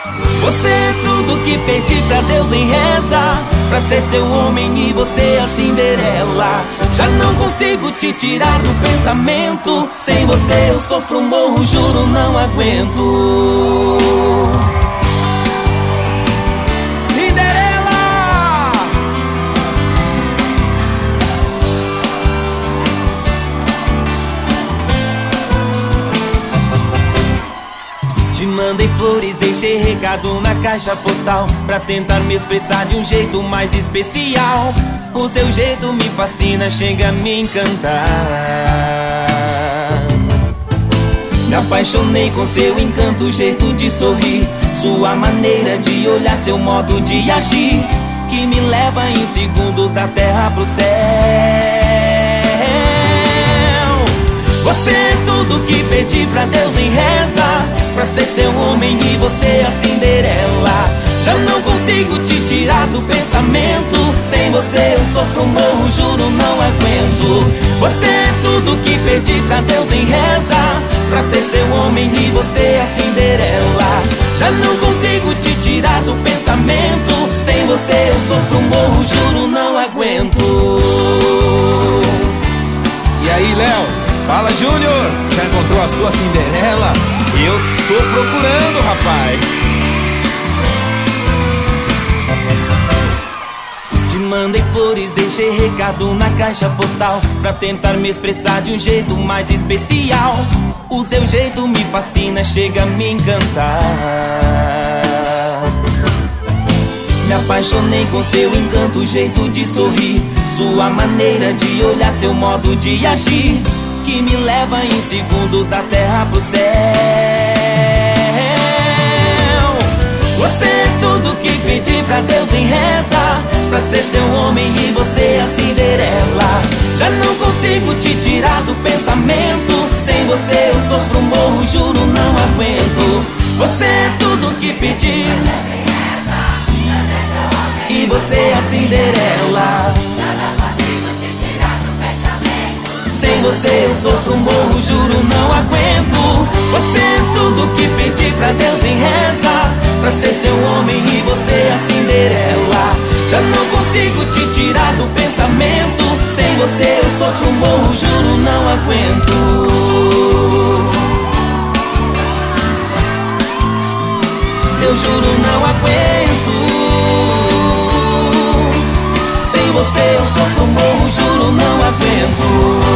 Você é tudo que pedi pra Deus em reza, pra ser seu homem e você a Cinderela. Já não consigo te tirar do pensamento. Sem você eu sofro, morro, juro, não aguento. Cinderela! Te mandei flores, deixei recado na caixa postal, pra tentar me expressar de um jeito mais especial. O seu jeito me fascina, chega a me encantar. Me apaixonei com seu encanto, jeito de sorrir, sua maneira de olhar, seu modo de agir, que me leva em segundos da terra pro céu. Você é tudo que pedi pra Deus em reza, pra ser seu homem e você a Cinderela. Já não consigo te tirar do pensamento. Sem você eu sofro, morro, juro, não aguento. Você é tudo que pedi pra Deus em reza, pra ser seu homem e você a Cinderela. Já não consigo te tirar do pensamento. Sem você eu sofro, morro, juro, não aguento. E aí, Léo? Fala, Júnior! Já encontrou a sua Cinderela? Eu tô procurando, rapaz! Mandei flores, deixei recado na caixa postal, pra tentar me expressar de um jeito mais especial. O seu jeito me fascina, chega a me encantar. Me apaixonei com seu encanto, jeito de sorrir, sua maneira de olhar, seu modo de agir, que me leva em segundos da terra pro céu. Você é tudo que pedi pra Deus em reza, pra ser seu homem e você a Cinderela. Já não consigo te tirar do pensamento. Sem você eu sofro, morro, juro, não aguento. Você é tudo que pedi e você a Cinderela. Sem você eu sofro, morro, juro, não aguento. Você é tudo que pedi pra Deus em reza, pra ser seu homem e você a Cinderela. Já não consigo te tirar do pensamento. Sem você eu sofro, morro, juro, não aguento. Eu juro, não aguento. Sem você eu sofro, morro, juro, não aguento.